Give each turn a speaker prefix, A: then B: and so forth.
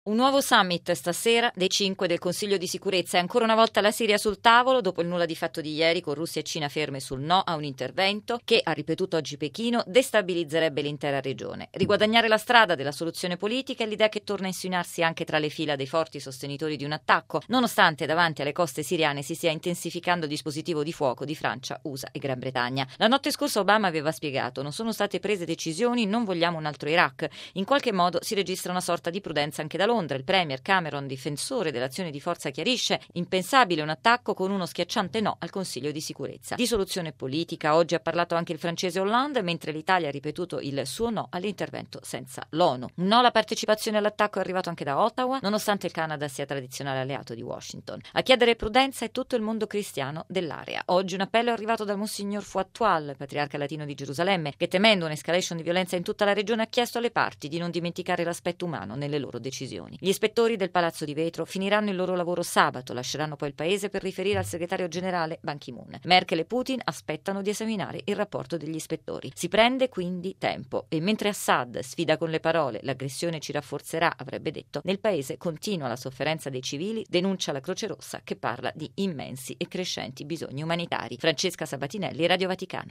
A: Un nuovo summit stasera dei 5 del Consiglio di sicurezza e ancora una volta la Siria sul tavolo dopo il nulla di fatto di ieri con Russia e Cina ferme sul no a un intervento che, ha ripetuto oggi Pechino, destabilizzerebbe l'intera regione. Riguadagnare la strada della soluzione politica è l'idea che torna a insinuarsi anche tra le fila dei forti sostenitori di un attacco, nonostante davanti alle coste siriane si stia intensificando il dispositivo di fuoco di Francia, USA e Gran Bretagna. La notte scorsa Obama aveva spiegato: non sono state prese decisioni, non vogliamo un altro Iraq. In qualche modo si registra una sorta di prudenza anche da Londra. Il premier Cameron, difensore dell'azione di forza, chiarisce: impensabile un attacco con uno schiacciante no al Consiglio di sicurezza. Di soluzione politica oggi ha parlato anche il francese Hollande, mentre l'Italia ha ripetuto il suo no all'intervento senza l'ONU. Un no alla partecipazione all'attacco è arrivato anche da Ottawa, nonostante il Canada sia tradizionale alleato di Washington. A chiedere prudenza è tutto il mondo cristiano dell'area. Oggi un appello è arrivato dal Monsignor Fouattual, patriarca latino di Gerusalemme, che, temendo un'escalation di violenza in tutta la regione, ha chiesto alle parti di non dimenticare l'aspetto umano nelle loro decisioni. Gli ispettori del Palazzo di Vetro finiranno il loro lavoro sabato, lasceranno poi il paese per riferire al segretario generale Ban Ki-moon. Merkel e Putin aspettano di esaminare il rapporto degli ispettori. Si prende quindi tempo e mentre Assad sfida con le parole "l'aggressione ci rafforzerà", avrebbe detto, nel paese continua la sofferenza dei civili, denuncia la Croce Rossa che parla di immensi e crescenti bisogni umanitari. Francesca Sabatinelli, Radio Vaticano.